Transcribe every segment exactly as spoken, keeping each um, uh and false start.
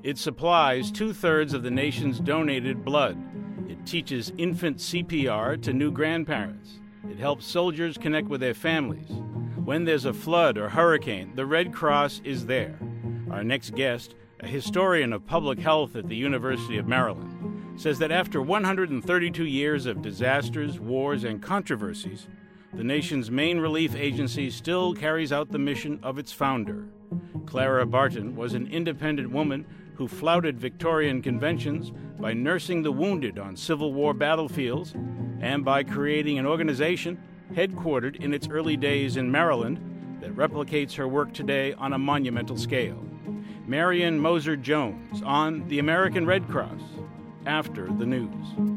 It supplies two-thirds of the nation's donated blood. It teaches infant C P R to new grandparents. It helps soldiers connect with their families. When there's a flood or hurricane, the Red Cross is there. Our next guest, a historian of public health at the University of Maryland, says that after one hundred thirty-two years of disasters, wars, and controversies, the nation's main relief agency still carries out the mission of its founder. Clara Barton was an independent woman who flouted Victorian conventions by nursing the wounded on Civil War battlefields and by creating an organization headquartered in its early days in Maryland that replicates her work today on a monumental scale. Marion Moser Jones on the American Red Cross after the news.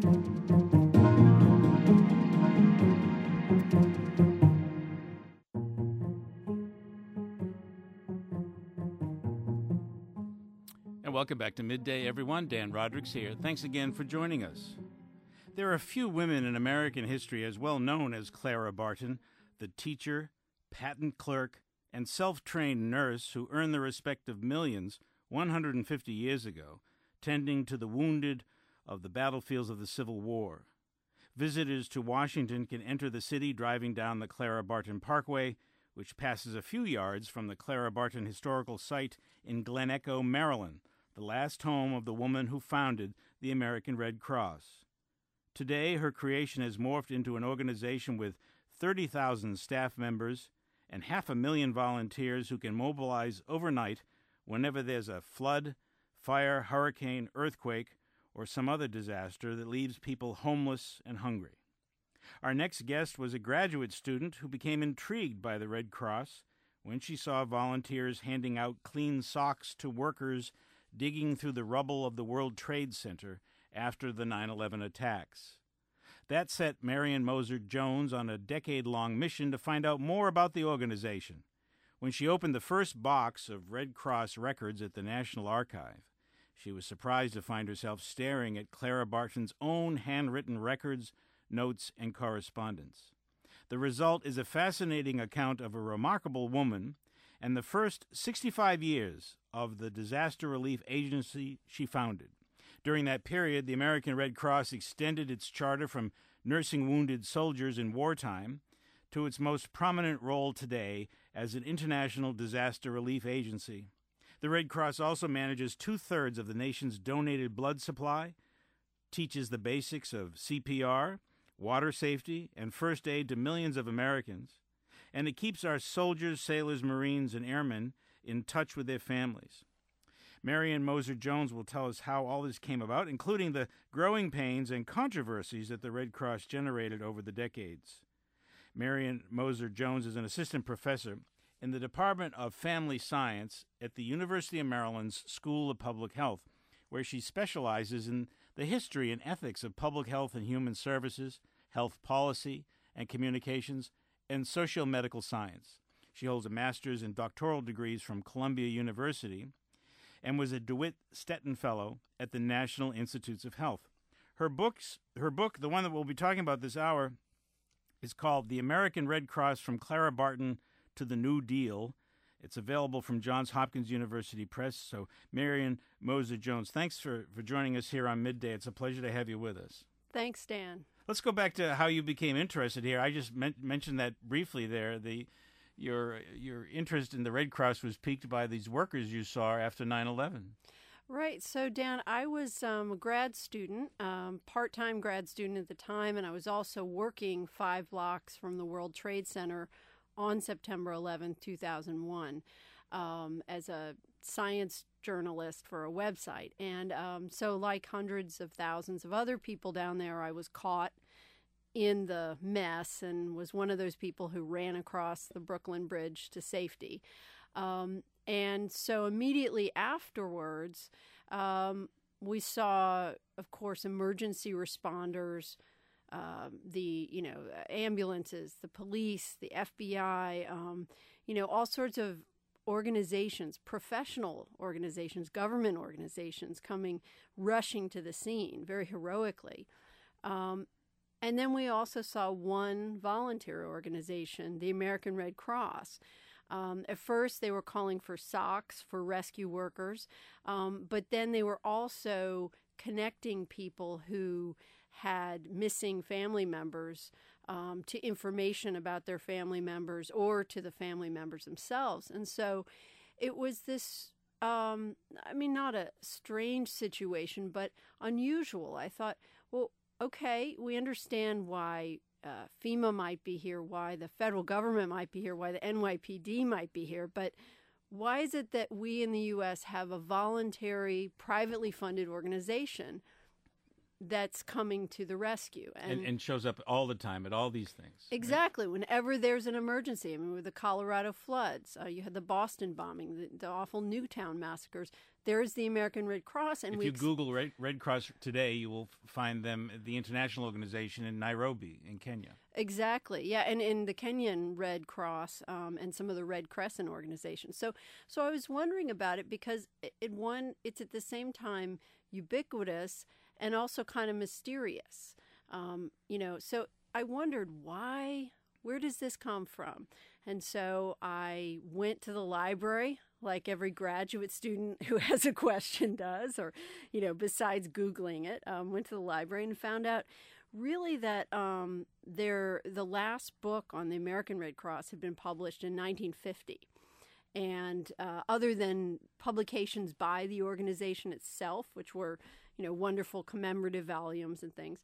And welcome back to Midday, everyone. Dan Rodricks here. Thanks again for joining us. There are few women in American history as well known as Clara Barton, the teacher, patent clerk, and self-trained nurse who earned the respect of millions one hundred fifty years ago, tending to the wounded of the battlefields of the Civil War. Visitors to Washington can enter the city driving down the Clara Barton Parkway, which passes a few yards from the Clara Barton Historical Site in Glen Echo, Maryland, the last home of the woman who founded the American Red Cross. Today, her creation has morphed into an organization with thirty thousand staff members and half a million volunteers who can mobilize overnight whenever there's a flood, fire, hurricane, earthquake, or some other disaster that leaves people homeless and hungry. Our next guest was a graduate student who became intrigued by the Red Cross when she saw volunteers handing out clean socks to workers digging through the rubble of the World Trade Center after the nine eleven attacks. That set Marion Moser Jones on a decade-long mission to find out more about the organization. When she opened the first box of Red Cross records at the National Archive, she was surprised to find herself staring at Clara Barton's own handwritten records, notes, and correspondence. The result is a fascinating account of a remarkable woman and the first sixty-five years of the disaster relief agency she founded. During that period, the American Red Cross extended its charter from nursing wounded soldiers in wartime to its most prominent role today as an international disaster relief agency. The Red Cross also manages two-thirds of the nation's donated blood supply, teaches the basics of C P R, water safety, and first aid to millions of Americans, and it keeps our soldiers, sailors, Marines, and airmen in touch with their families. Marion Moser Jones will tell us how all this came about, including the growing pains and controversies that the Red Cross generated over the decades. Marion Moser Jones is an assistant professor in the Department of Family Science at the University of Maryland's School of Public Health, where she specializes in the history and ethics of public health and human services, health policy and communications, and socio-medical science. She holds a master's and doctoral degrees from Columbia University and was a DeWitt Stetton Fellow at the National Institutes of Health. Her books, her book, the one that we'll be talking about this hour, is called The American Red Cross from Clara Barton to the New Deal. It's available from Johns Hopkins University Press. So, Marion Moser Jones, thanks for, for joining us here on Midday. It's a pleasure to have you with us. Thanks, Dan. Let's go back to how you became interested here. I just men- mentioned that briefly there. The your your interest in the Red Cross was piqued by these workers you saw after nine eleven. Right. So, Dan, I was um, a grad student, um, part-time grad student at the time, and I was also working five blocks from the World Trade Center on September eleventh, two thousand one, um, as a science journalist for a website. And um, so, like hundreds of thousands of other people down there, I was caught in the mess and was one of those people who ran across the Brooklyn Bridge to safety. Um, and so immediately afterwards, um, we saw, of course, emergency responders, um, the, you know, ambulances, the police, the F B I, um, you know, all sorts of organizations, professional organizations, government organizations coming, rushing to the scene very heroically. Um, And then we also saw one volunteer organization, the American Red Cross. Um, at first, they were calling for socks for rescue workers, um, but then they were also connecting people who had missing family members um, to information about their family members or to the family members themselves. And so it was this, um, I mean, not a strange situation, but unusual. I thought, well, okay, we understand why uh, FEMA might be here, why the federal government might be here, why the N Y P D might be here, but why is it that we in the U S have a voluntary, privately funded organization that's coming to the rescue? And, and, and shows up all the time at all these things. Exactly. Right? Whenever there's an emergency. I mean, with the Colorado floods, uh, you had the Boston bombing, the, the awful Newtown massacres. There's the American Red Cross. And if we you ex- Google Red, Red Cross today, you will find them, the international organization in Nairobi in Kenya. Exactly. Yeah, and in the Kenyan Red Cross um, and some of the Red Crescent organizations. So, so I was wondering about it because it, it one, it's at the same time ubiquitous and also kind of mysterious. Um, you know, so I wondered why, where does this come from? And so I went to the library, like every graduate student who has a question does, or, you know, besides Googling it, um, went to the library and found out really that um, their, the last book on the American Red Cross had been published in nineteen fifty. And uh, other than publications by the organization itself, which were, you know, wonderful commemorative volumes and things,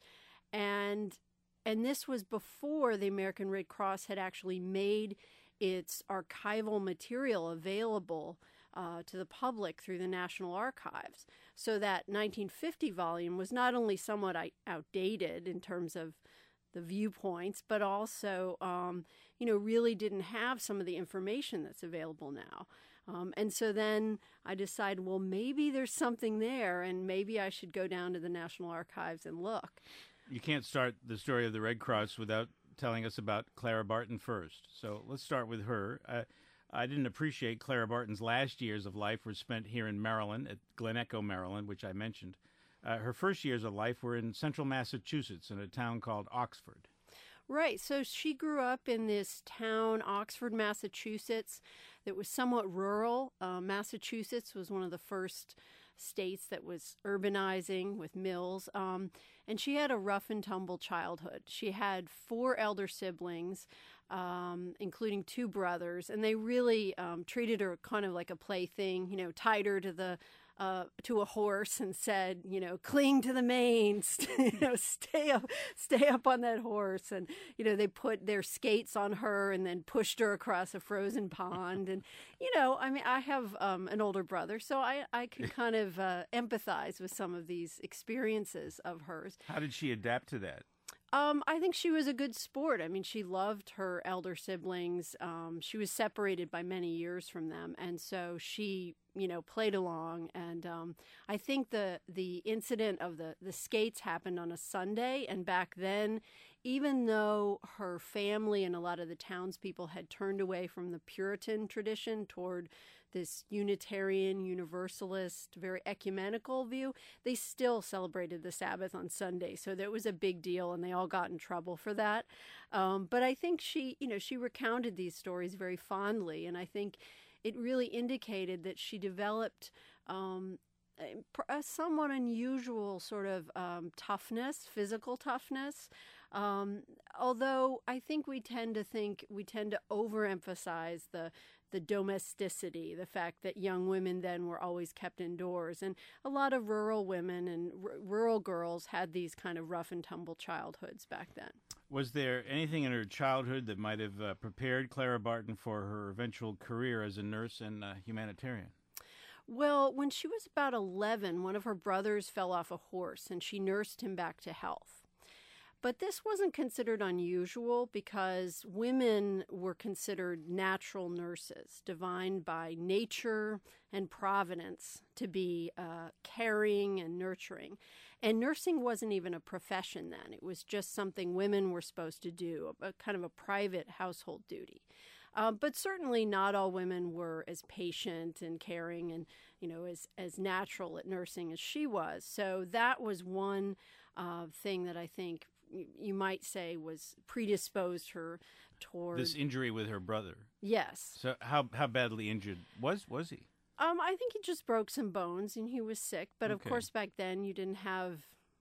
and and this was before the American Red Cross had actually made its archival material available uh, to the public through the National Archives. So that nineteen fifty volume was not only somewhat outdated in terms of the viewpoints, but also, um, you know, really didn't have some of the information that's available now. Um, and so then I decided, well, maybe there's something there, and maybe I should go down to the National Archives and look. You can't start the story of the Red Cross without telling us about Clara Barton first. So let's start with her. Uh, I didn't appreciate Clara Barton's last years of life were spent here in Maryland, at Glen Echo, Maryland, which I mentioned. Uh, her first years of life were in central Massachusetts in a town called Oxford. Right. So she grew up in this town, Oxford, Massachusetts, that was somewhat rural. Uh, Massachusetts was one of the first states that was urbanizing with mills. Um, and she had a rough and tumble childhood. She had four elder siblings, um, including two brothers, and they really um, treated her kind of like a plaything, you know, tied her to the Uh, to a horse and said, you know, cling to the mane, you know, stay up, stay up on that horse. And, you know, they put their skates on her and then pushed her across a frozen pond. And, you know, I mean, I have um, an older brother, so I, I can kind of uh, empathize with some of these experiences of hers. How did she adapt to that? Um, I think she was a good sport. I mean, she loved her elder siblings. Um, she was separated by many years from them, and so she, you know, played along. And um, I think the the incident of the the skates happened on a Sunday, and back then, even though her family and a lot of the townspeople had turned away from the Puritan tradition toward this Unitarian, Universalist, very ecumenical view, they still celebrated the Sabbath on Sunday. So that was a big deal, and they all got in trouble for that. Um, but I think she, you know, she recounted these stories very fondly, and I think it really indicated that she developed um, a, a somewhat unusual sort of um, toughness, physical toughness. Um, although I think we tend to think, we tend to overemphasize the the domesticity, the fact that young women then were always kept indoors. And a lot of rural women and r- rural girls had these kind of rough and tumble childhoods back then. Was there anything in her childhood that might have uh, prepared Clara Barton for her eventual career as a nurse and uh, humanitarian? Well, when she was about eleven, one of her brothers fell off a horse, and she nursed him back to health. But this wasn't considered unusual because women were considered natural nurses, divined by nature and providence to be uh, caring and nurturing. And nursing wasn't even a profession then. It was just something women were supposed to do, a, a kind of a private household duty. Uh, but certainly not all women were as patient and caring and, you know, as, as natural at nursing as she was. So that was one uh, thing that I think you might say, was predisposed her toward this injury with her brother. Yes. So how how badly injured was was he? Um, I think he just broke some bones and he was sick. But of Okay. course, back then you didn't have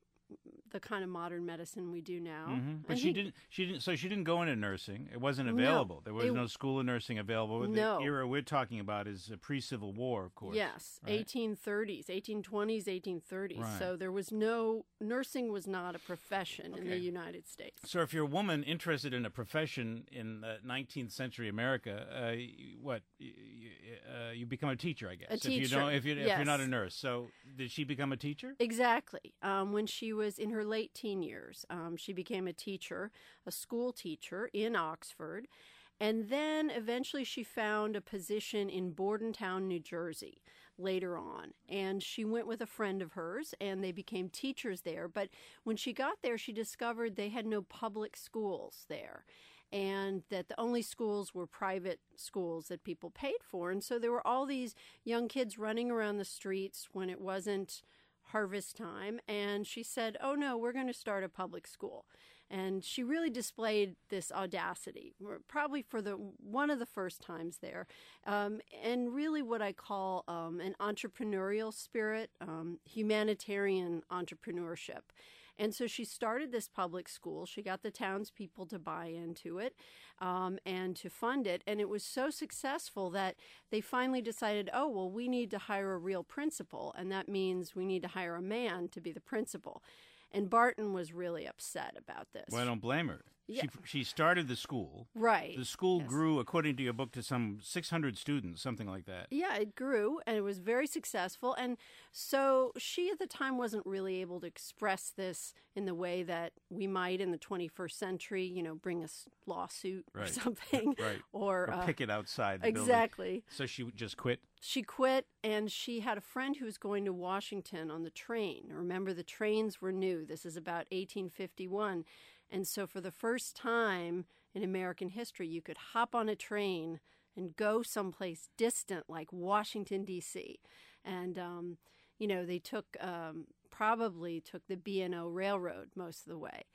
the kind of modern medicine we do now. Mm-hmm. But And she he- didn't. She didn't. So she didn't go into nursing. It wasn't No. available. There was It- no school of nursing available. No. The era we're talking about is a pre-Civil War, of course. Yes, right? eighteen thirties, eighteen twenties, eighteen thirties. Right. So there was no nursing was not a profession in the Okay. United States. So if you're a woman interested in a profession in uh, nineteenth century America, uh, you- what y- y- uh, you become a teacher, I guess. A If you teacher, don't, if, you, if you're not a yes. nurse. So did she become a teacher? Exactly. Um, when she was in her late teen years, um, she became a teacher, a school teacher in Oxford. And then eventually she found a position in Bordentown, New Jersey later on. And she went with a friend of hers and they became teachers there. But when she got there, she discovered they had no public schools there and that the only schools were private schools that people paid for. And so there were all these young kids running around the streets when it wasn't harvest time. And she said, oh, no, we're going to start a public school. And she really displayed this audacity, probably for the one of the first times there, um, and really what I call um, an entrepreneurial spirit, um, humanitarian entrepreneurship. And so she started this public school. She got the townspeople to buy into it um, and to fund it. And it was so successful that they finally decided, oh, well, we need to hire a real principal. And that means we need to hire a man to be the principal. And Barton was really upset about this. Well, I don't blame her. Yeah. She she started the school. Right. The school Yes. grew, according to your book, to some six hundred students, something like that. Yeah, it grew and it was very successful. And so she at the time wasn't really able to express this in the way that we might in the twenty-first century, you know, bring a s- lawsuit or Right. something. Right. Or, Or uh, picket outside the building. exactly. So she just quit? She quit and she had a friend who was going to Washington on the train. Remember, the trains were new. This is about eighteen fifty-one. And so for the first time in American history, you could hop on a train and go someplace distant like Washington, D C. And, um, you know, they took, um, probably took the B and O Railroad most of the way.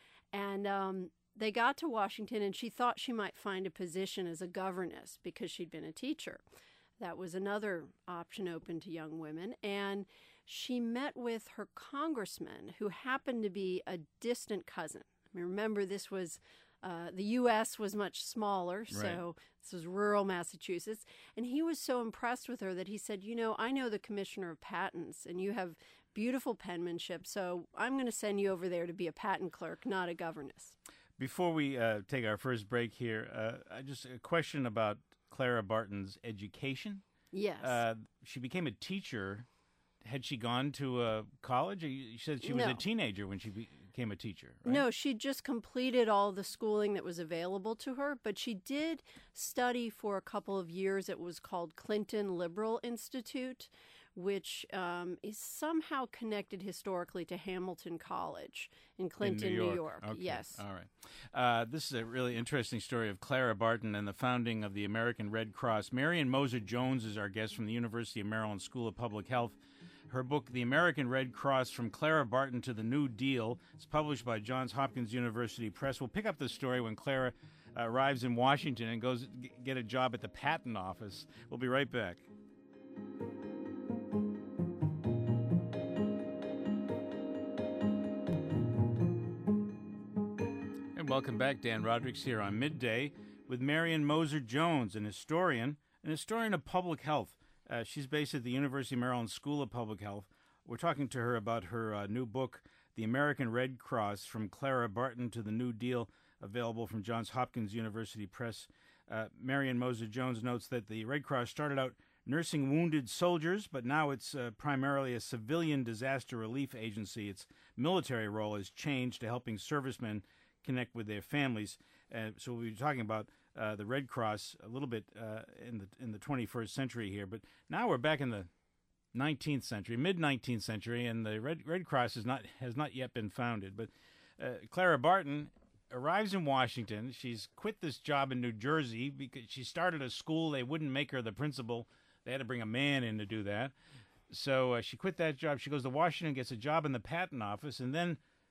And um, they got to Washington and she thought she might find a position as a governess because she'd been a teacher. That was another option open to young women. And she met with her congressman, who happened to be a distant cousin. I mean, remember, this was uh, the U S was much smaller, so this was rural Massachusetts. And he was so impressed with her that he said, you know, I know the commissioner of patents, and you have beautiful penmanship, so I'm going to send you over there to be a patent clerk, not a governess. Before we uh, take our first break here, uh, I just a question about Clara Barton's education. Yes. Uh, she became a teacher. Had she gone to uh, college? You said she was No. a teenager when she became a teacher, right? No, she just completed all the schooling that was available to her, but she did study for a couple of years. It was called Clinton Liberal Institute, which um, is somehow connected historically to Hamilton College in Clinton, in New York. New York. Okay. Yes. All right. Uh, this is a really interesting story of Clara Barton and the founding of the American Red Cross. Marion Moser Jones is our guest from the University of Maryland School of Public Health. Her book, The American Red Cross, From Clara Barton to the New Deal, is published by Johns Hopkins University Press. We'll pick up the story when Clara uh, arrives in Washington and goes g- get a job at the patent office. We'll be right back. And welcome back. Dan Roderick's here on Midday with Marion Moser Jones, an historian, an historian of public health. Uh, she's based at the University of Maryland School of Public Health. We're talking to her about her uh, new book, The American Red Cross, From Clara Barton to the New Deal, available from Johns Hopkins University Press. Uh, Marion Moser Jones notes that the Red Cross started out nursing wounded soldiers, but now it's uh, primarily a civilian disaster relief agency. Its military role has changed to helping servicemen connect with their families. Uh, so we'll be talking about uh, the Red Cross a little bit uh, in the in the twenty-first century here, but now we're back in the nineteenth century, mid nineteenth century, and the Red Red Cross is not has not yet been founded. But uh, Clara Barton arrives in Washington. She's quit this job in New Jersey because she started a school. They wouldn't make her the principal. They had to bring a man in to do that. So uh, she quit that job. She goes to Washington, gets a job in the patent office, and then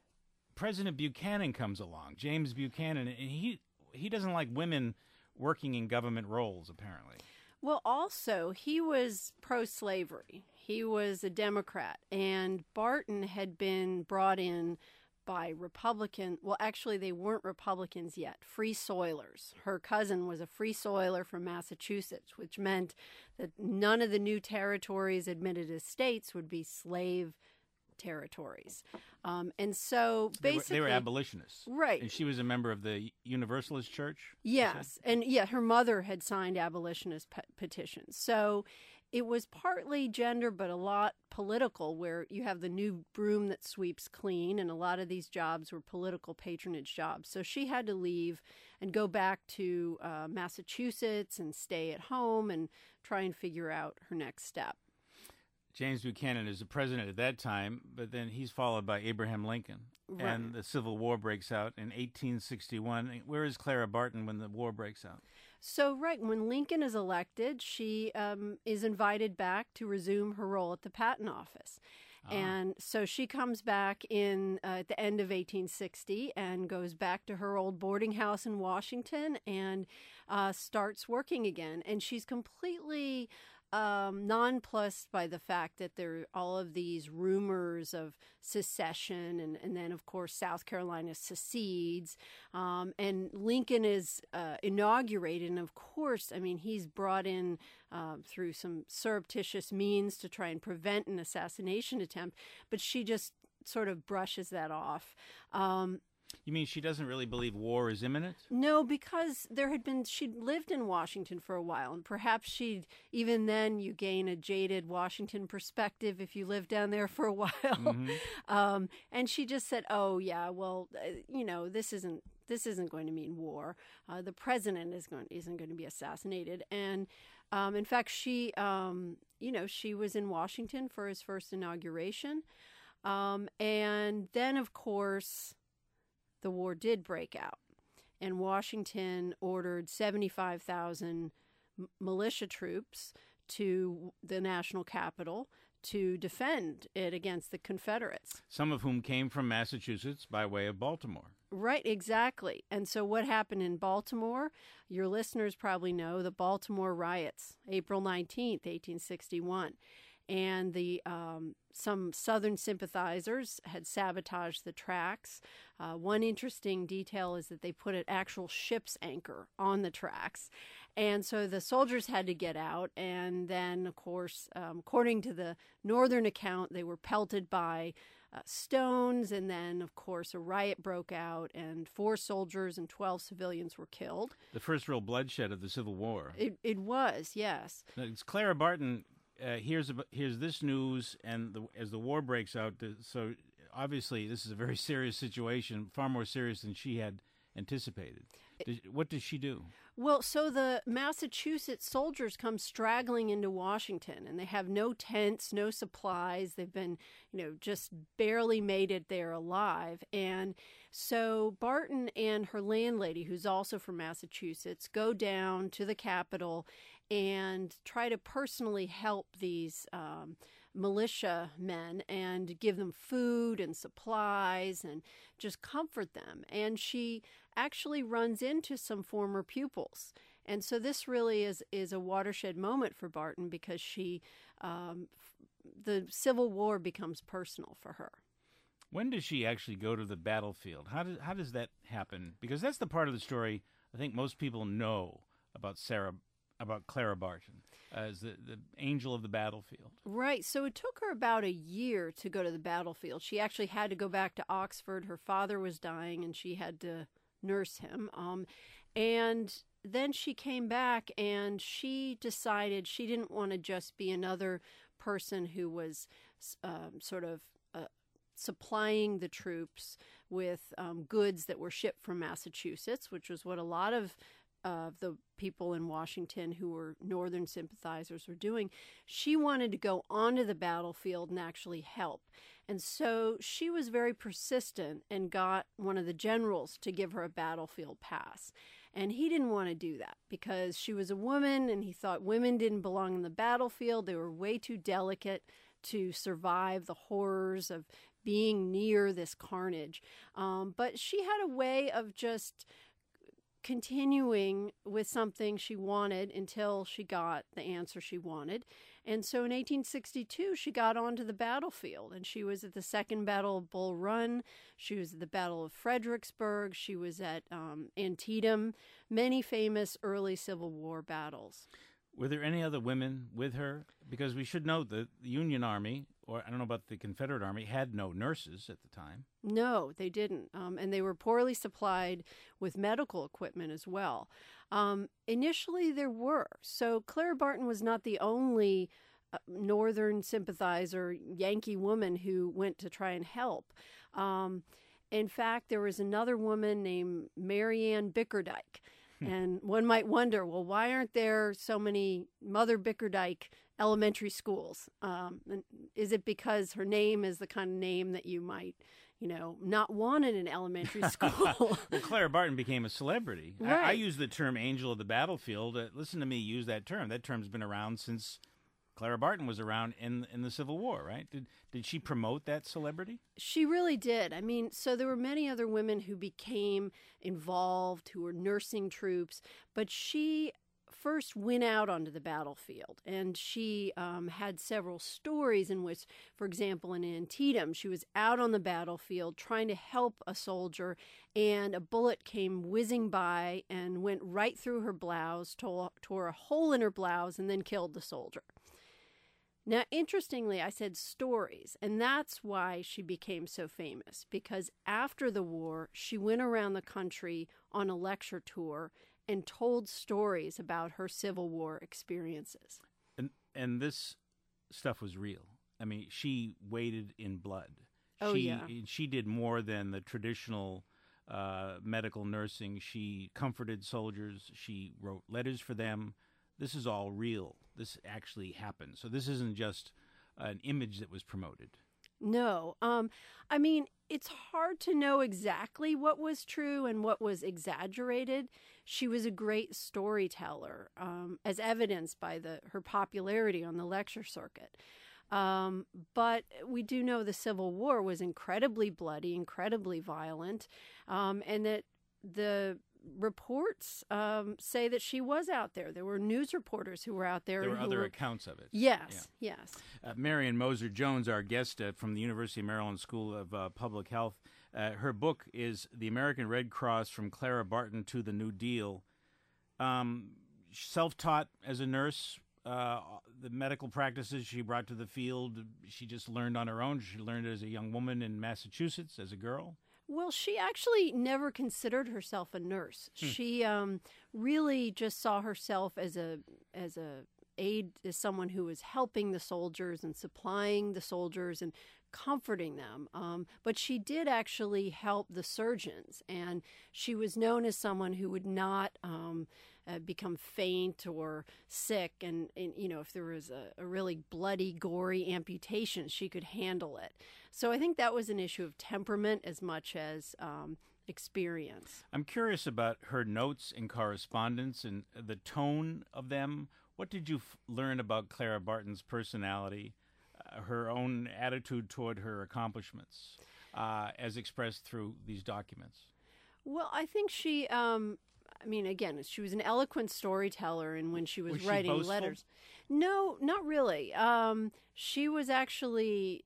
President Buchanan comes along, James Buchanan, and he he doesn't like women working in government roles, apparently. Well, also, he was pro-slavery. He was a Democrat, and Barton had been brought in by Republican, well, actually, they weren't Republicans yet, Free Soilers. Her cousin was a Free Soiler from Massachusetts, which meant that none of the new territories admitted as states would be slave territories. Um, and so basically... They were, they were abolitionists. Right. And she was a member of the Universalist Church? Yes. And yeah, her mother had signed abolitionist pe- petitions. So it was partly gender, but a lot political, where you have the new broom that sweeps clean, and a lot of these jobs were political patronage jobs. So she had to leave and go back to uh, Massachusetts and stay at home and try and figure out her next step. James Buchanan is the president at that time, but then he's followed by Abraham Lincoln. Right. And the Civil War breaks out in eighteen sixty-one. Where is Clara Barton when the war breaks out? So, right, when Lincoln is elected, she um, is invited back to resume her role at the Patent Office. Ah. And so she comes back in uh, at the end of eighteen sixty and goes back to her old boarding house in Washington and uh, starts working again. And she's completely um, nonplussed by the fact that there are all of these rumors of secession, and, and then, of course, South Carolina secedes, um, and Lincoln is uh, inaugurated, and of course, I mean, he's brought in uh, through some surreptitious means to try and prevent an assassination attempt, but she just sort of brushes that off. Um, You mean she doesn't really believe war is imminent? No, because there had been, she'd lived in Washington for a while, and perhaps she'd, even then, you gain a jaded Washington perspective if you live down there for a while. Mm-hmm. Um, and she just said, oh, yeah, well, uh, you know, this isn't, this isn't going to mean war. Uh, the president is going, isn't going to be assassinated. And um, in fact, she, um, you know, she was in Washington for his first inauguration. Um, and then, of course, the war did break out, and Washington ordered seventy-five thousand m- militia troops to the national capital to defend it against the Confederates. Some of whom came from Massachusetts by way of Baltimore. Right, exactly. And so what happened in Baltimore, your listeners probably know the Baltimore riots, April nineteenth, eighteen sixty-one. And the um, some Southern sympathizers had sabotaged the tracks. Uh, one interesting detail is that they put an actual ship's anchor on the tracks. And so the soldiers had to get out. And then, of course, um, according to the northern account, they were pelted by uh, stones. And then, of course, a riot broke out, and four soldiers and twelve civilians were killed. The first real bloodshed of the Civil War. It, it was, yes. Now, it's Clara Barton. Uh, here's about, here's this news, and the, as the war breaks out, the, so obviously this is a very serious situation, far more serious than she had anticipated. Did, what does she do? Well, so the Massachusetts soldiers come straggling into Washington, and they have no tents, no supplies. They've been, you know, just barely made it there alive. And so Barton and her landlady, who's also from Massachusetts, go down to the Capitol and try to personally help these um, militia men and give them food and supplies and just comfort them. And she actually runs into some former pupils. And so this really is, is a watershed moment for Barton, because she, um, the Civil War becomes personal for her. When does she actually go to the battlefield? How does, how does that happen? Because that's the part of the story I think most people know about Sarah about Clara Barton as the, the angel of the battlefield. Right. So it took her about a year to go to the battlefield. She actually had to go back to Oxford. Her father was dying, and she had to nurse him. Um, and then she came back, and she decided she didn't want to just be another person who was um, sort of uh, supplying the troops with um, goods that were shipped from Massachusetts, which was what a lot of of the people in Washington who were Northern sympathizers were doing. She wanted to go onto the battlefield and actually help. And so she was very persistent and got one of the generals to give her a battlefield pass. And he didn't want to do that because she was a woman, and he thought women didn't belong in the battlefield. They were way too delicate to survive the horrors of being near this carnage. Um, but she had a way of just continuing with something she wanted until she got the answer she wanted. And so in eighteen sixty-two, she got onto the battlefield, and she was at the Second Battle of Bull Run. She was at the Battle of Fredericksburg. She was at um, Antietam, many famous early Civil War battles. Were there any other women with her? Because we should note that the Union Army, or I don't know about the Confederate Army, had no nurses at the time. No, they didn't. Um, and they were poorly supplied with medical equipment as well. Um, initially, there were. So Clara Barton was not the only uh, Northern sympathizer, Yankee woman who went to try and help. Um, in fact, there was another woman named Mary Ann Bickerdike. And one might wonder, well, why aren't there so many Mother Bickerdike elementary schools? Um, and is it because her name is the kind of name that you might, you know, not want in an elementary school? Well, Clara Barton became a celebrity. Right. I, I use the term angel of the battlefield. Uh, listen to me use that term. That term's been around since Clara Barton was around in in the Civil War, right? Did did she promote that celebrity? She really did. I mean, so there were many other women who became involved, who were nursing troops, but she first went out onto the battlefield, and she um, had several stories in which, for example, in Antietam, she was out on the battlefield trying to help a soldier, and a bullet came whizzing by and went right through her blouse, tore, tore a hole in her blouse, and then killed the soldier. Now, interestingly, I said stories, and that's why she became so famous, because after the war, she went around the country on a lecture tour and told stories about her Civil War experiences. And and this stuff was real. I mean, she waded in blood. Oh, she, yeah. She did more than the traditional uh, medical nursing. She comforted soldiers. She wrote letters for them. This is all real. This actually happened. So this isn't just an image that was promoted. No. Um, I mean, it's hard to know exactly what was true and what was exaggerated. She was a great storyteller, um, as evidenced by the her popularity on the lecture circuit. Um, but we do know the Civil War was incredibly bloody, incredibly violent, um, and that the reports um, say that she was out there. There were news reporters who were out there. There were who other were... accounts of it. Yes, yeah. yes. Uh, Marion Moser Jones, our guest uh, from the University of Maryland School of uh, Public Health, uh, her book is The American Red Cross from Clara Barton to the New Deal. Um, self-taught as a nurse, uh, the medical practices she brought to the field, she just learned on her own. She learned as a young woman in Massachusetts as a girl. Well, she actually never considered herself a nurse. Hmm. She um, really just saw herself as a as a aid, as someone who was helping the soldiers and supplying the soldiers and comforting them. Um, but she did actually help the surgeons, and she was known as someone who would not um, uh, become faint or sick. And, and, you know, if there was a, a really bloody, gory amputation, she could handle it. So I think that was an issue of temperament as much as um, experience. I'm curious about her notes and correspondence and the tone of them. What did you f- learn about Clara Barton's personality, uh, her own attitude toward her accomplishments, uh, as expressed through these documents? Well, I think she, um, I mean, again, she was an eloquent storyteller, and when she was, Was she writing boastful? letters. No, not really. Um, she was actually,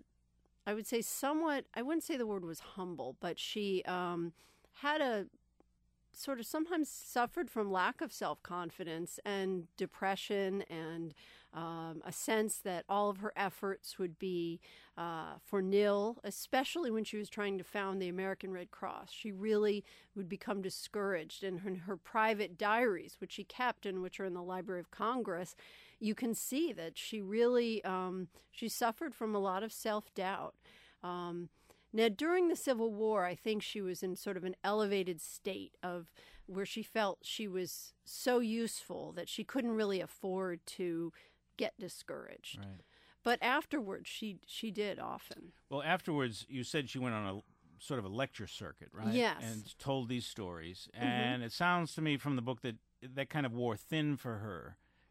I would say somewhat, I wouldn't say the word was humble, but she um, had a sort of sometimes suffered from lack of self-confidence and depression, and um, a sense that all of her efforts would be uh, for nil, especially when she was trying to found the American Red Cross. She really would become discouraged. And in her private diaries, which she kept and which are in the Library of Congress, you can see that she really, um, she suffered from a lot of self-doubt. Um, Now, during the Civil War, I think she was in sort of an elevated state of where she felt she was so useful that she couldn't really afford to get discouraged. Right. But afterwards, she she did often. Well, afterwards, you said she went on a sort of a lecture circuit, right? Yes. And told these stories. Mm-hmm. And it sounds to me from the book that that kind of wore thin for her.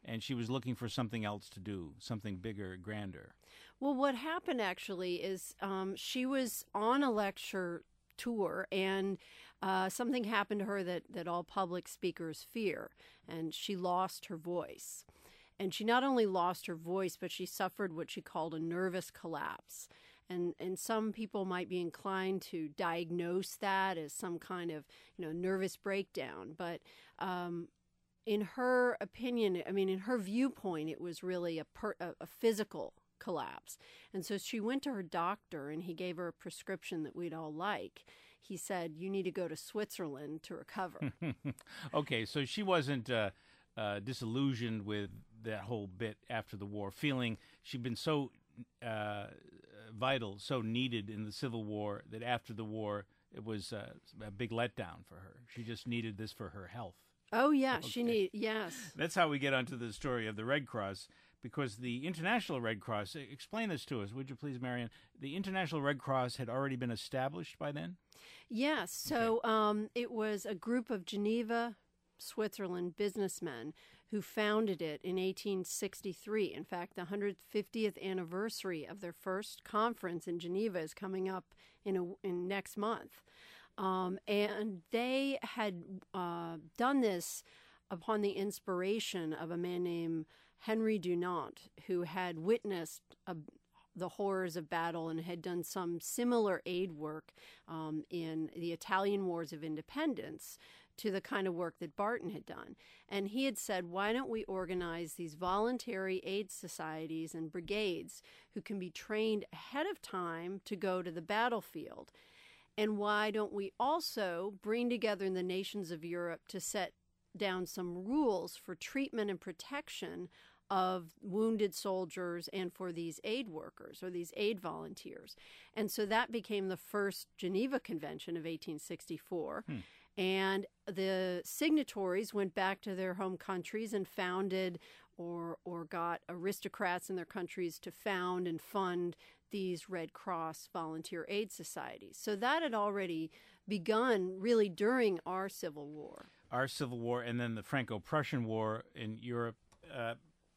and she was looking for something else to do, something bigger, grander. Well, what happened actually is um, she was on a lecture tour, and uh, something happened to her that, that all public speakers fear, and she lost her voice. And she not only lost her voice, but she suffered what she called a nervous collapse. And and some people might be inclined to diagnose that as some kind of, you know, nervous breakdown. But um, in her opinion, I mean, in her viewpoint, it was really a, per, a, a physical collapse. And so she went to her doctor, and he gave her a prescription that we'd all like. He said, you need to go to Switzerland to recover. Okay, so she wasn't uh, uh, disillusioned with that whole bit after the war, feeling she'd been so uh, vital, so needed in the Civil War, that after the war it was uh, a big letdown for her. She just needed this for her health. Oh, yeah, Okay. she need yes. That's how we get onto the story of the Red Cross, because the International Red Cross, explain this to us, would you please, Marian? The International Red Cross had already been established by then? Yes, so Okay. um, it was a group of Geneva, Switzerland businessmen who founded it in eighteen sixty-three. In fact, the one hundred fiftieth anniversary of their first conference in Geneva is coming up in, a, in next month. Um, and they had uh, done this upon the inspiration of a man named Henry Dunant, who had witnessed a, the horrors of battle and had done some similar aid work um, in the Italian Wars of Independence to the kind of work that Barton had done. And he had said, why don't we organize these voluntary aid societies and brigades who can be trained ahead of time to go to the battlefield? And why don't we also bring together the nations of Europe to set down some rules for treatment and protection of wounded soldiers and for these aid workers or these aid volunteers? And so that became the first Geneva Convention of eighteen sixty-four. Hmm. And the signatories went back to their home countries and founded or or got aristocrats in their countries to found and fund these Red Cross volunteer aid societies. So that had already begun really during our Civil War. Our Civil War, and then the Franco-Prussian War in Europe. Uh,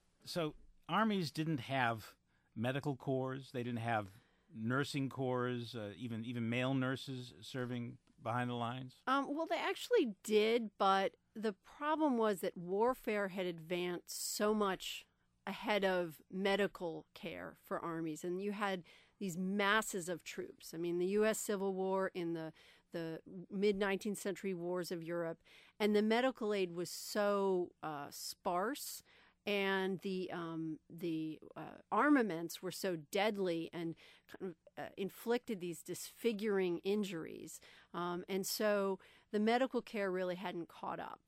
so armies didn't have medical corps. They didn't have nursing corps, uh, even even male nurses serving behind the lines? Um, well, they actually did, but the problem was that warfare had advanced so much ahead of medical care for armies, and you had these masses of troops. I mean, the U S Civil War in the the mid-nineteenth century wars of Europe, and the medical aid was so uh, sparse, and the um, the uh, armaments were so deadly and kind of uh, inflicted these disfiguring injuries, um, and so the medical care really hadn't caught up.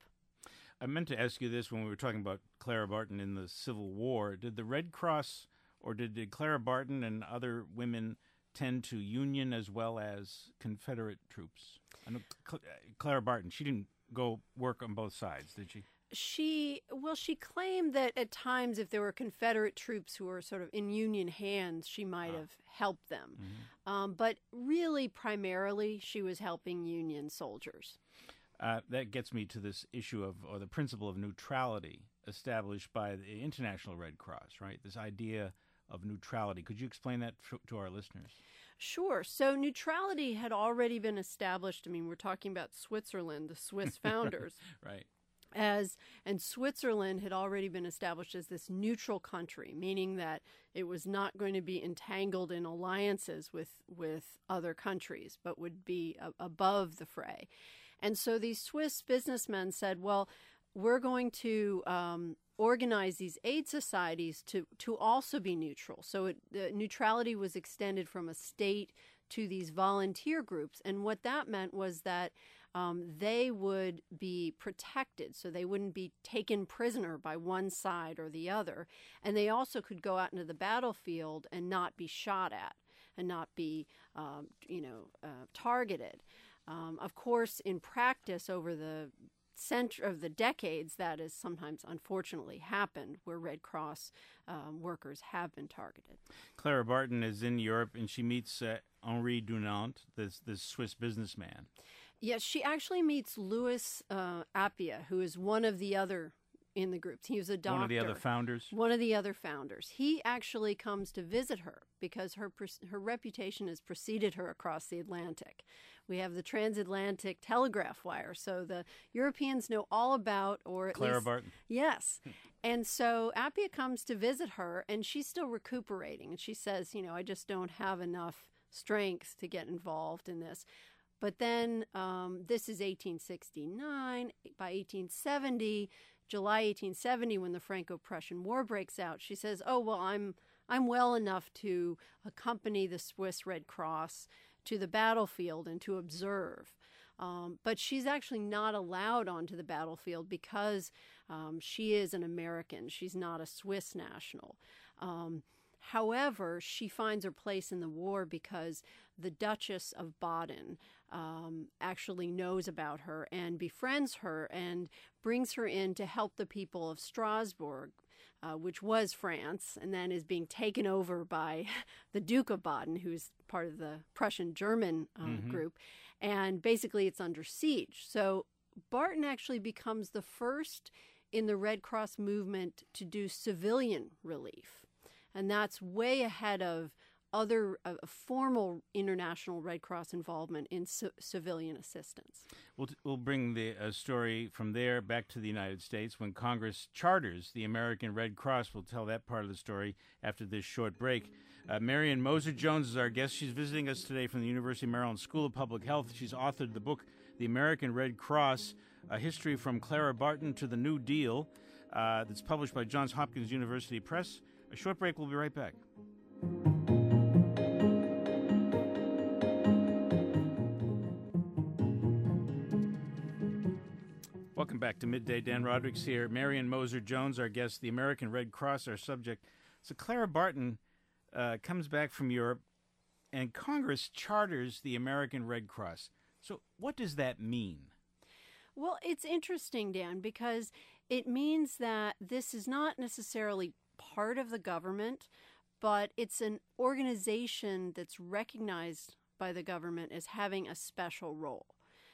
I meant to ask you this when we were talking about Clara Barton in the Civil War. Did the Red Cross, or did, did Clara Barton and other women tend to Union as well as Confederate troops? I know Clara Barton, she didn't go work on both sides, did she? She, well, she claimed that at times if there were Confederate troops who were sort of in Union hands, she might ah. have helped them. Mm-hmm. Um, but really, primarily, she was helping Union soldiers. Uh, that gets me to this issue of, or the principle of neutrality established by the International Red Cross, right? This idea of neutrality. Could you explain that to, to our listeners? Sure. So neutrality had already been established. I mean, we're talking about Switzerland, the Swiss founders. Right. As and Switzerland had already been established as this neutral country, meaning that it was not going to be entangled in alliances with with other countries, but would be a, above the fray. And so these Swiss businessmen said, well, we're going to um, organize these aid societies to, to also be neutral. So it, uh, neutrality was extended from a state to these volunteer groups. And what that meant was that um, they would be protected, so they wouldn't be taken prisoner by one side or the other. And they also could go out into the battlefield and not be shot at and not be, um, you know, uh, targeted. Um, of course, in practice, over the cent- of the decades, that has sometimes unfortunately happened, where Red Cross um, workers have been targeted. Clara Barton is in Europe, and she meets uh, Henri Dunant, this this Swiss businessman. Yes, she actually meets Louis uh, Appia, who is one of the other in the groups. He was a doctor. One of the other founders? One of the other founders. He actually comes to visit her because her her reputation has preceded her across the Atlantic. We have the transatlantic telegraph wire, so the Europeans know all about, or at Clara least... Barton. Yes. And so Appia comes to visit her, and she's still recuperating. And she says, you know, I just don't have enough strength to get involved in this. But then um, this is eighteen sixty-nine. By eighteen seventy, July eighteen seventy, when the Franco-Prussian War breaks out, she says, oh, well, I'm I'm well enough to accompany the Swiss Red Cross to the battlefield and to observe. Um, but she's actually not allowed onto the battlefield because um, she is an American. She's not a Swiss national. Um, however, she finds her place in the war because the Duchess of Baden um, actually knows about her and befriends her and brings her in to help the people of Strasbourg, Uh, which was France, and then is being taken over by the Duke of Baden, who's part of the Prussian-German uh, mm-hmm. group. And basically it's under siege. So Barton actually becomes the first in the Red Cross movement to do civilian relief. And that's way ahead of other uh, formal international Red Cross involvement in c- civilian assistance. We'll, t- we'll bring the uh, story from there back to the United States. When Congress charters the American Red Cross, we'll tell that part of the story after this short break. Uh, Marion Moser-Jones is our guest. She's visiting us today from the University of Maryland School of Public Health. She's authored the book, The American Red Cross, A History from Clara Barton to the New Deal, uh, that's published by Johns Hopkins University Press. A short break. We'll be right back. Welcome back to Midday. Dan Rodrigues here. Marion Moser-Jones, our guest. The American Red Cross, our subject. So Clara Barton uh, comes back from Europe, and Congress charters the American Red Cross. So what does that mean? Well, it's interesting, Dan, because it means that this is not necessarily part of the government, but it's an organization that's recognized by the government as having a special role.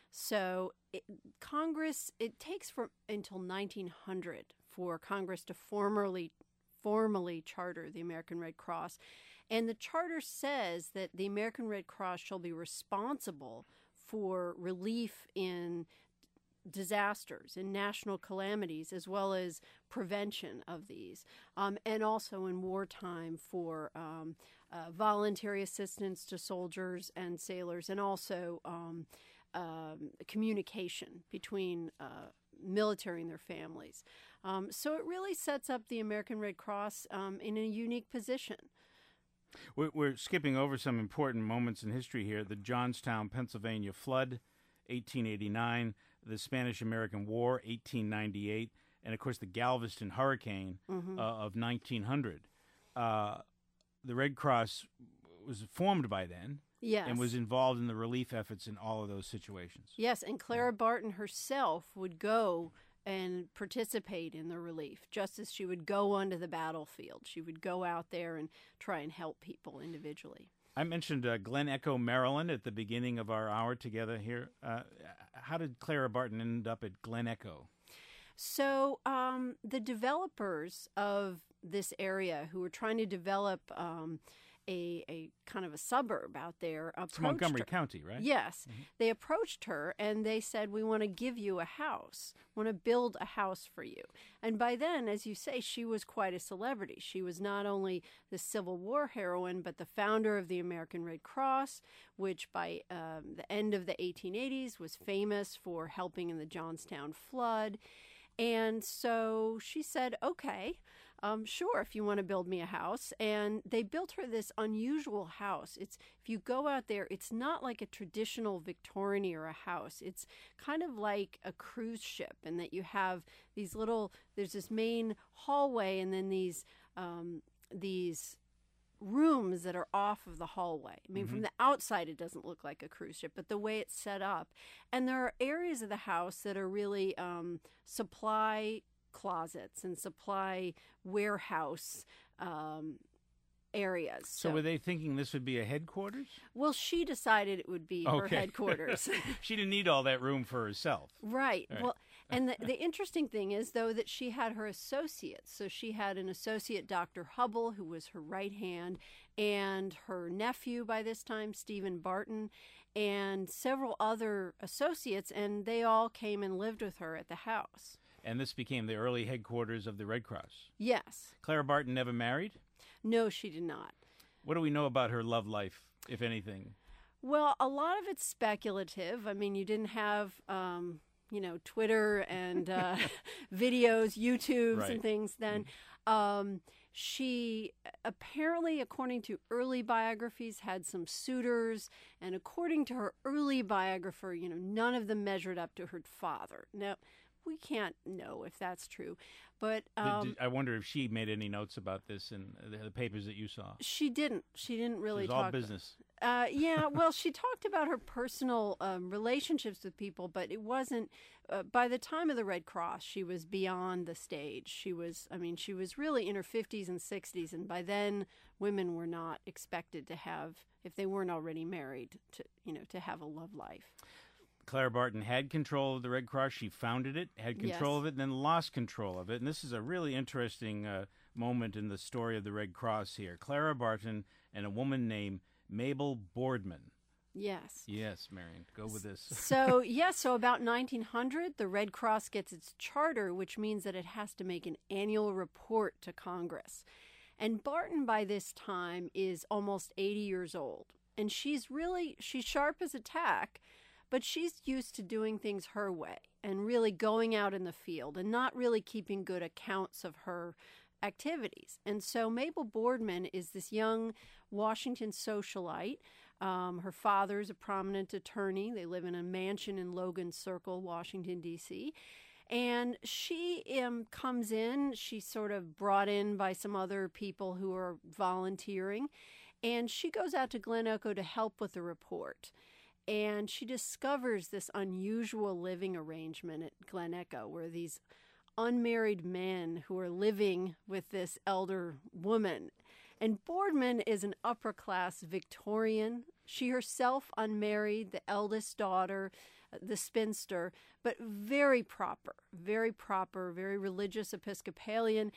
So it, Congress, it takes for, until nineteen hundred for Congress to formally, formally charter the American Red Cross. And the charter says that the American Red Cross shall be responsible for relief in disasters and national calamities, as well as prevention of these, um, and also in wartime for um, uh, voluntary assistance to soldiers and sailors, and also um, um, communication between uh, military and their families. Um, so it really sets up the American Red Cross um, in a unique position. We're, we're skipping over some important moments in history here. The Johnstown, Pennsylvania flood, eighteen eighty-nine, the Spanish-American War, eighteen ninety-eight, and, of course, the Galveston hurricane mm-hmm. uh, of nineteen hundred. Uh, the Red Cross was formed by then. Yes. And was involved in the relief efforts in all of those situations. Yes, and Clara Barton herself would go and participate in the relief, just as she would go onto the battlefield. She would go out there and try and help people individually. I mentioned uh, Glen Echo, Maryland at the beginning of our hour together here. Uh, how did Clara Barton end up at Glen Echo? So um, the developers of this area who were trying to develop um, A, a kind of a suburb out there approached It's Montgomery her. County, right? Yes. Mm-hmm. They approached her and they said, we want to give you a house, want to build a house for you. And by then, as you say, she was quite a celebrity. She was not only the Civil War heroine, but the founder of the American Red Cross, which by um, the end of the eighteen eighties was famous for helping in the Johnstown flood. And so she said, okay, um, sure, if you want to build me a house. And they built her this unusual house. It's, if you go out there, it's not like a traditional Victorian era house. It's kind of like a cruise ship, in that you have these little, there's this main hallway and then these, um, these rooms that are off of the hallway. I mean, mm-hmm. from the outside, it doesn't look like a cruise ship, but the way it's set up. And there are areas of the house that are really um, supply closets and supply warehouse um, areas. So, so were they thinking this would be a headquarters? Well, she decided it would be okay. her headquarters. She didn't need all that room for herself. Right. right. Well, And the, the interesting thing is, though, that she had her associates. So she had an associate, Doctor Hubble, who was her right hand, and her nephew by this time, Stephen Barton, and several other associates, and they all came and lived with her at the house. And this became the early headquarters of the Red Cross. Yes. Clara Barton never married? No, she did not. What do we know about her love life, if anything? Well, a lot of it's speculative. I mean, you didn't have, um, you know, Twitter and uh, videos, YouTubes Right. and things then. Mm. Um, she apparently, according to early biographies, had some suitors. And according to her early biographer, you know, none of them measured up to her father. Now, we can't know if that's true. But um, Did- did- I wonder if she made any notes about this in the, the papers that you saw. she didn't. She didn't really It was talk. all business. Uh, yeah, well, she talked about her personal um, relationships with people, but it wasn't. Uh, by the time of the Red Cross, she was beyond the stage. She was, I mean, she was really in her fifties and sixties, and by then, women were not expected to have, if they weren't already married, to you know, to have a love life. Clara Barton had control of the Red Cross. She founded it, had control Yes. of it, and then lost control of it. And this is a really interesting uh, moment in the story of the Red Cross here. Clara Barton and a woman named Mabel Boardman. Yes. Yes, Marion, go with this. So, yes, so about nineteen hundred, the Red Cross gets its charter, which means that it has to make an annual report to Congress. And Barton, by this time, is almost eighty years old. And she's really, she's sharp as a tack, but she's used to doing things her way and really going out in the field and not really keeping good accounts of her activities. And so Mabel Boardman is this young Washington socialite. Um, her father's a prominent attorney. They live in a mansion in Logan Circle, Washington, D C And she um, comes in. She's sort of brought in by some other people who are volunteering. And she goes out to Glen Echo to help with the report. And she discovers this unusual living arrangement at Glen Echo where these unmarried men who are living with this elder woman. And Boardman is an upper-class Victorian. She herself unmarried, the eldest daughter, the spinster, but very proper, very proper, very religious Episcopalian.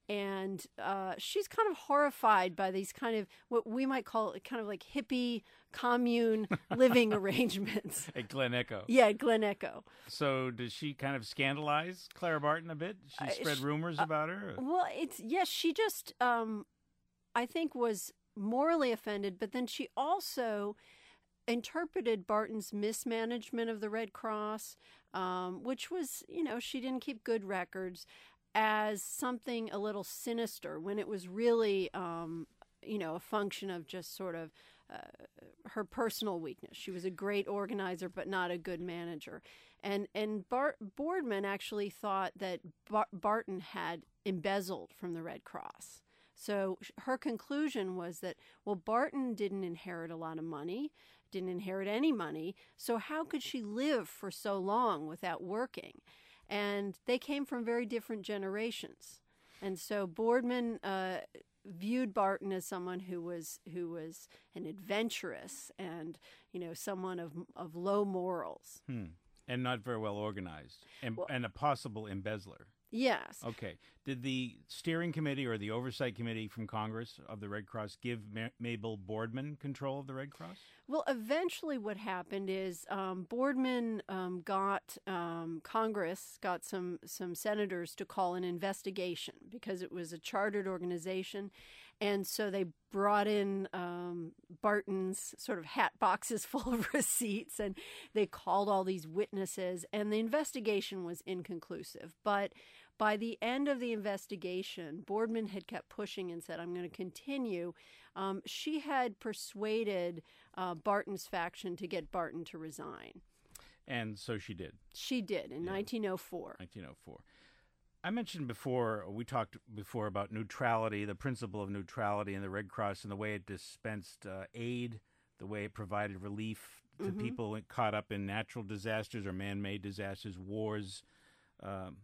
And uh, she's kind of horrified by these kind of what we might call kind of like hippie commune living arrangements. At Glen Echo. Yeah, at Glen Echo. So does she kind of scandalize Clara Barton a bit? She Uh, spread sh- rumors uh, about her? or- Well, it's yes, she just um, I think was morally offended, but then she also interpreted Barton's mismanagement of the Red Cross, um, which was, you know, she didn't keep good records, as something a little sinister when it was really, um, you know, a function of just sort of uh, her personal weakness. She was a great organizer, but not a good manager. And and Bart, Boardman actually thought that Bar- Barton had embezzled from the Red Cross. So her conclusion was that, well, Barton didn't inherit a lot of money, didn't inherit any money, so how could she live for so long without working? And they came from very different generations. And so Boardman uh, viewed Barton as someone who was who was an adventurous and, you know, someone of of low morals. Hmm. And not very well organized. And, Well- and a possible embezzler. Yes. Okay. Did the steering committee or the oversight committee from Congress of the Red Cross give Ma- Mabel Boardman control of the Red Cross? Well, eventually what happened is um, Boardman um, got um, Congress, got some, some senators to call an investigation because it was a chartered organization. And so they brought in um, Barton's sort of hat boxes full of receipts, and they called all these witnesses, and the investigation was inconclusive. But by the end of the investigation, Boardman had kept pushing and said, I'm going to continue. Um, she had persuaded uh, Barton's faction to get Barton to resign. And so she did, She did in Yeah. nineteen oh four. nineteen oh four. I mentioned before, we talked before about neutrality, the principle of neutrality in the Red Cross and the way it dispensed uh, aid, the way it provided relief to Mhm. people caught up in natural disasters or man-made disasters, wars. Um,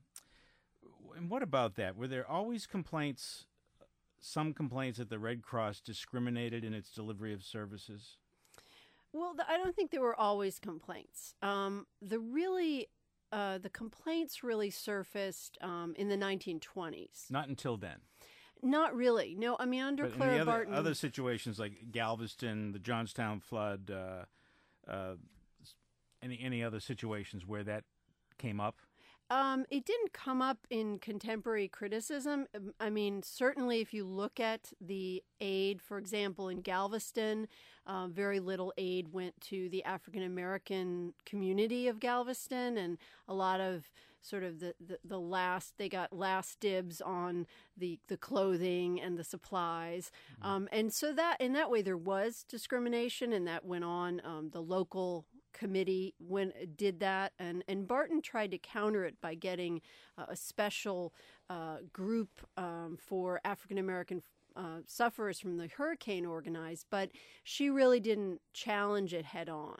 and what about that? Were there always complaints, some complaints that the Red Cross discriminated in its delivery of services? Well, the, I don't think there were always complaints. Um, the really uh, the complaints really surfaced um, in the nineteen twenties. Not until then. Not really. No, I mean, under But Clara in the other, Barton. other situations like Galveston, the Johnstown flood, uh, uh, any any other situations where that came up? Um, it didn't come up in contemporary criticism. Um, I mean, certainly if you look at the aid, for example, in Galveston, uh, very little aid went to the African American community of Galveston, and a lot of sort of the, the, the last, they got last dibs on the, the clothing and the supplies. Mm-hmm. Um, and so that, in that way, there was discrimination, and that went on. Um, the local committee when did that, and and Barton tried to counter it by getting uh, a special uh, group um, for African American uh, sufferers from the hurricane organized, but she really didn't challenge it head on.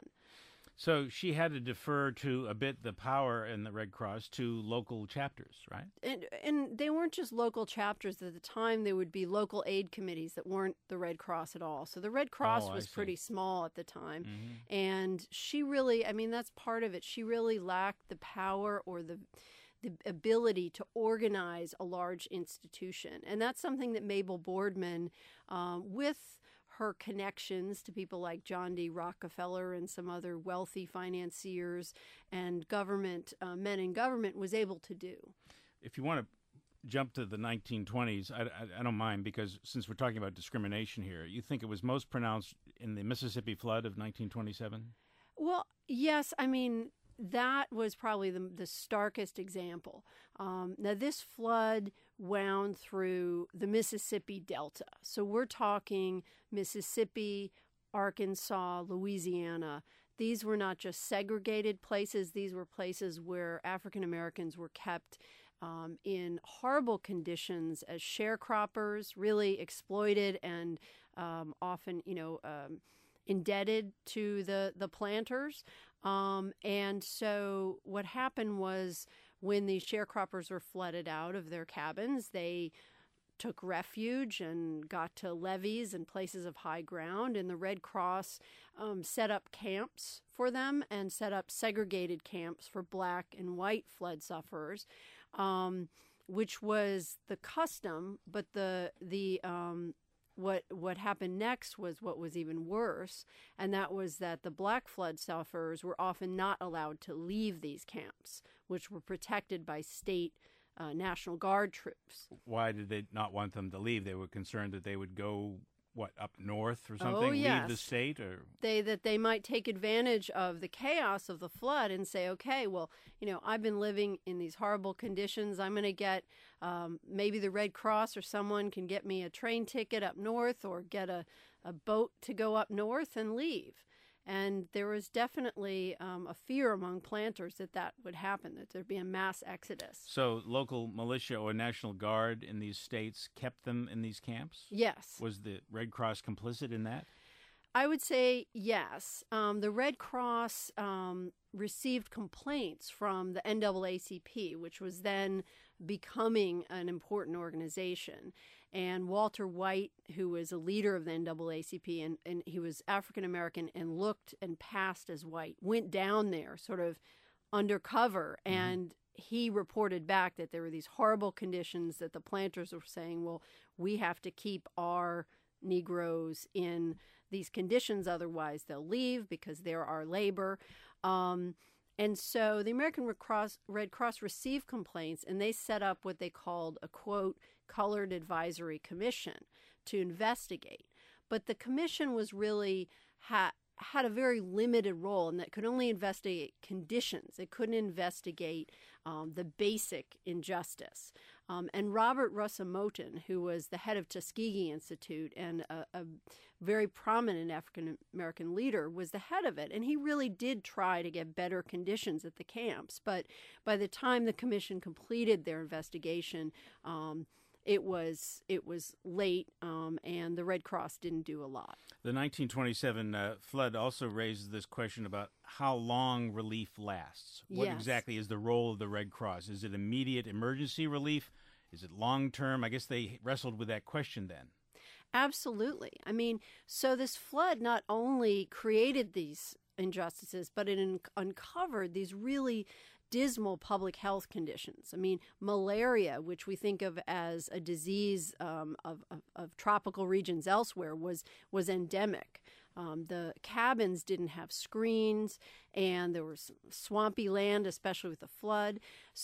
So she had to defer to a bit the power in the Red Cross to local chapters, right? And and they weren't just local chapters. At the time, they would be local aid committees that weren't the Red Cross at all. So the Red Cross oh, was pretty small at the time. Mm-hmm. And she really, I mean, that's part of it. She really lacked the power or the the ability to organize a large institution. And that's something that Mabel Boardman, um, with her connections to people like John D. Rockefeller and some other wealthy financiers and government uh, men in government, was able to do. If you want to jump to the nineteen twenties, I, I, I don't mind, because since we're talking about discrimination here, you think it was most pronounced in the Mississippi flood of nineteen twenty-seven? Well, yes. I mean, that was probably the, the starkest example. Um, now, this flood wound through the Mississippi Delta. So we're talking Mississippi, Arkansas, Louisiana. These were not just segregated places. These were places where African Americans were kept um, in horrible conditions as sharecroppers, really exploited and um, often, you know, um, indebted to the, the planters. Um, and so what happened was, when these sharecroppers were flooded out of their cabins, they took refuge and got to levees and places of high ground, and the Red Cross um, set up camps for them and set up segregated camps for black and white flood sufferers, um, which was the custom. But the the um, what what happened next was what was even worse, and that was that the black flood sufferers were often not allowed to leave these camps, which were protected by state uh, National Guard troops. Why did they not want them to leave? They were concerned that they would go, what, up north or something, oh, yes. leave the state? Or they that they might take advantage of the chaos of the flood and say, okay, well, you know, I've been living in these horrible conditions. I'm going to get, um, maybe the Red Cross or someone can get me a train ticket up north, or get a, a boat to go up north and leave. And there was definitely um, a fear among planters that that would happen, that there'd be a mass exodus. So local militia or National Guard in these states kept them in these camps? Yes. Was the Red Cross complicit in that? I would say yes. Um, the Red Cross um, received complaints from the N double A C P, which was then becoming an important organization. And Walter White, who was a leader of the N double A C P, and, and he was African-American and looked and passed as white, went down there sort of undercover, mm-hmm. and he reported back that there were these horrible conditions, that the planters were saying, well, we have to keep our Negroes in these conditions, otherwise they'll leave because they're our labor. Um, and so the American Red Cross, Red Cross received complaints, and they set up what they called a, quote, colored advisory commission to investigate. But the commission was really ha- had a very limited role, and that could only investigate conditions. It couldn't investigate um, the basic injustice. Um, and Robert Russell-Moton, who was the head of Tuskegee Institute and a, a very prominent African-American leader, was the head of it. And he really did try to get better conditions at the camps. But by the time the commission completed their investigation, um, It was it was late, um, and the Red Cross didn't do a lot. The nineteen twenty-seven uh, flood also raises this question about how long relief lasts. What yes. exactly is the role of the Red Cross? Is it immediate emergency relief? Is it long-term? I guess they wrestled with that question then. Absolutely. I mean, so this flood not only created these injustices, but it un- uncovered these really dismal public health conditions. I mean, malaria, which we think of as a disease um, of, of, of tropical regions elsewhere, was was endemic. Um, the cabins didn't have screens, and there was swampy land, especially with the flood.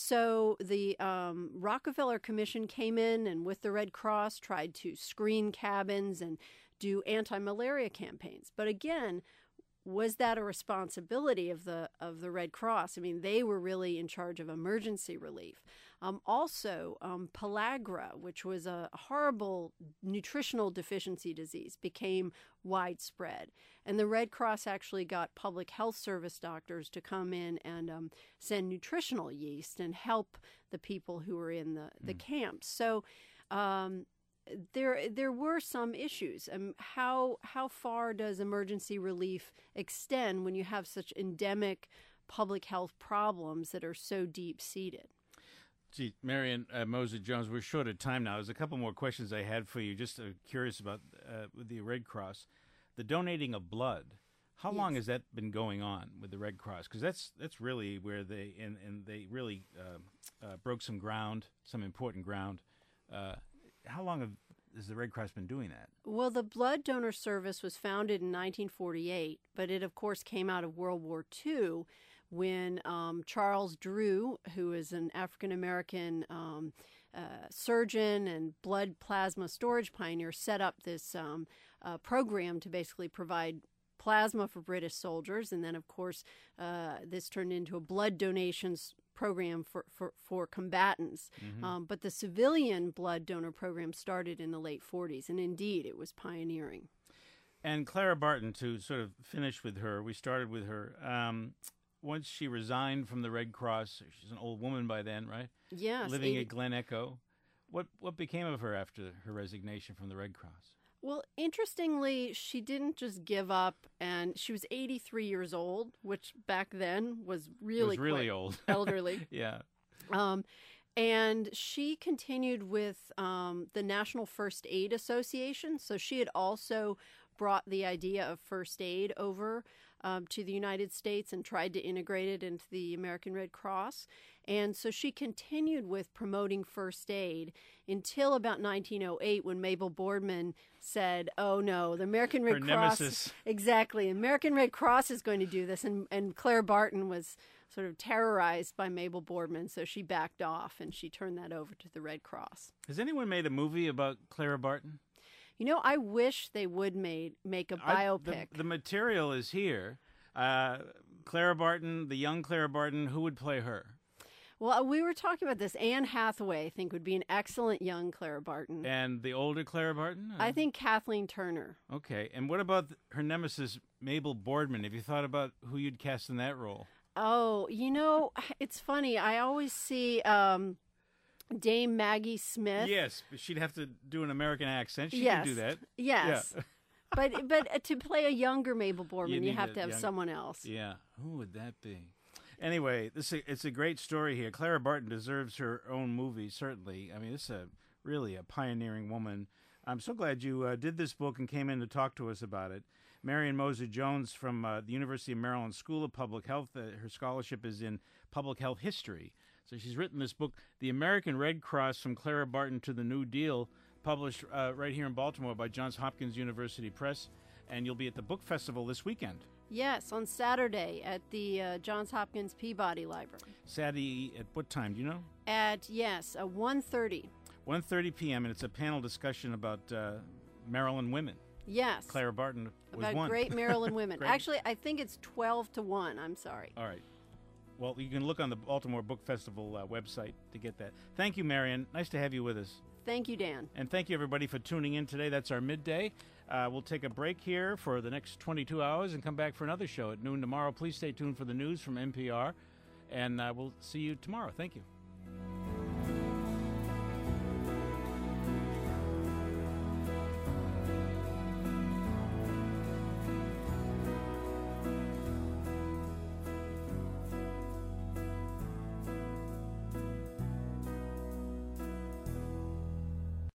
So the um, Rockefeller Commission came in and with the Red Cross tried to screen cabins and do anti-malaria campaigns. But again, was that a responsibility of the of the Red Cross? I mean, they were really in charge of emergency relief. Um, also, um, pellagra, which was a horrible nutritional deficiency disease, became widespread. And the Red Cross actually got public health service doctors to come in and um, send nutritional yeast and help the people who were in the, the mm. camps. So um, there there were some issues. Um, how how far does emergency relief extend when you have such endemic public health problems that are so deep-seated? Gee, Marion uh, Moser-Jones, we're short of time now. There's a couple more questions I had for you. Just uh, curious about uh, with the Red Cross, the donating of blood. How yes. long has that been going on with the Red Cross? Because that's that's really where they and, and they really uh, uh, broke some ground, some important ground. Uh, how long have, has the Red Cross been doing that? Well, the blood donor service was founded in nineteen forty-eight, but it of course came out of World War Two. When um, Charles Drew, who is an African-American um, uh, surgeon and blood plasma storage pioneer, set up this um, uh, program to basically provide plasma for British soldiers. And then, of course, uh, this turned into a blood donations program for, for, for combatants. Mm-hmm. Um, but the civilian blood donor program started in the late forties. And indeed, it was pioneering. And Clara Barton, to sort of finish with her, we started with her. Um, Once she resigned from the Red Cross, she's an old woman by then, right? Yes. Living eighty at Glen Echo. What what became of her after her resignation from the Red Cross? Well, interestingly, she didn't just give up, and she was eighty-three years old, which back then was really was really quite old, elderly. Yeah. Um, and she continued with um, the National First Aid Association. So she had also brought the idea of first aid over Um, to the United States and tried to integrate it into the American Red Cross. And so she continued with promoting first aid until about nineteen oh eight when Mabel Boardman said, oh no, the American Red Her Cross. nemesis. Exactly. American Red Cross is going to do this. And, and Clara Barton was sort of terrorized by Mabel Boardman, so she backed off and she turned that over to the Red Cross. Has anyone made a movie about Clara Barton? You know, I wish they would made, make a biopic. I, the, the material is here. Uh, Clara Barton, the young Clara Barton, who would play her? Well, we were talking about this. Anne Hathaway, I think, would be an excellent young Clara Barton. And the older Clara Barton? I think Kathleen Turner. Okay. And what about her nemesis, Mabel Boardman? Have you thought about who you'd cast in that role? Oh, you know, it's funny. I always see... Um, Dame Maggie Smith. Yes, but she'd have to do an American accent. She yes. can do that. Yes. Yeah. but but to play a younger Mabel Boardman, you, you have to have young... someone else. Yeah. Who would that be? Anyway, this is, it's a great story here. Clara Barton deserves her own movie, certainly. I mean, this is a, really a pioneering woman. I'm so glad you uh, did this book and came in to talk to us about it. Marion Moser-Jones from uh, the University of Maryland School of Public Health. Uh, her scholarship is in public health history. So she's written this book, The American Red Cross from Clara Barton to the New Deal, published uh, right here in Baltimore by Johns Hopkins University Press. And you'll be at the book festival this weekend. Yes, on Saturday at the uh, Johns Hopkins Peabody Library. Saturday at what time, do you know? At, yes, uh, one thirty. one thirty p.m., and it's a panel discussion about uh, Maryland women. Yes. Clara Barton was about one. Great Maryland women. Actually, I think it's twelve to one. I'm sorry. All right. Well, you can look on the Baltimore Book Festival uh, website to get that. Thank you, Marion. Nice to have you with us. Thank you, Dan. And thank you, everybody, for tuning in today. That's our midday. Uh, we'll take a break here for the next twenty-two hours and come back for another show at noon tomorrow. Please stay tuned for the news from N P R, and uh, we'll see you tomorrow. Thank you.